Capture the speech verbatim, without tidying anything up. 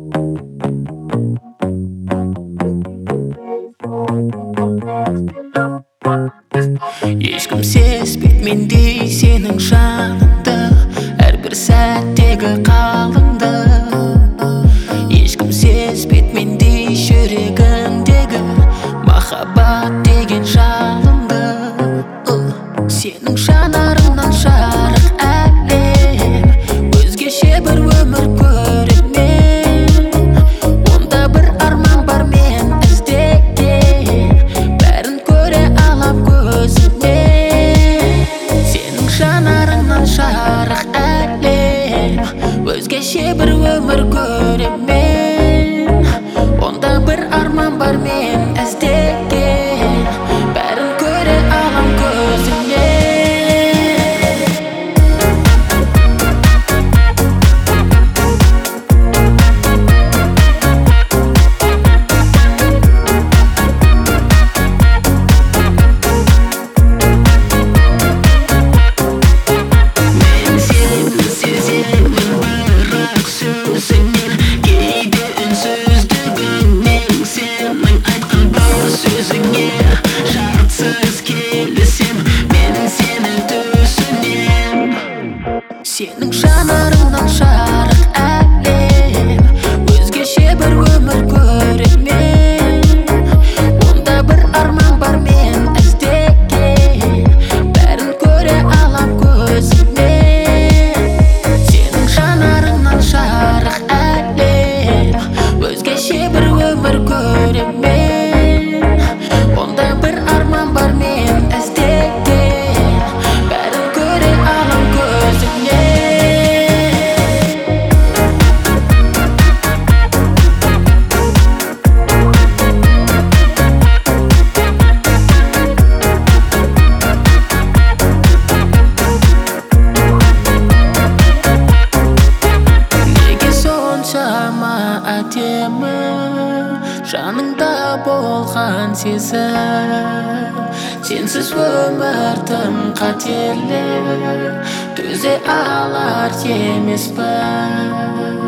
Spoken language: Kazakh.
Ешкім сезбейт мендей сенің жаныңды, әрбір сәттегі қалыңды. Ешкім сезбейт мендей жүрегіңдегі махаббат деген жалынды. Сенің жанарыңнан жарық әлем, өзгеше бір өмір көремін. Онда бір арман бар мен іздеген, бәрін көре алам көзіммен. Сенің жанарыңнан жарық әлем, өзгеше бір өмір көремін. Онда бір арман бар мен іздеген, бәрін көре алам көзіммен. Сенің жанарыңнан жарық әлем, өзгеше бір өмір көремін. Онда бір арман бар мен іздеген, бәрін көре алам көзіммен. Сенің жанарыңнан жарық әлем, өзгеше бір өмір көремін. Онда бір арман бар мен іздеген, бәрін көре алам көзіммен. Әдемі жаныңда болған сезім, сенсіз өмір тым қатерлі, төзе алар емеспін.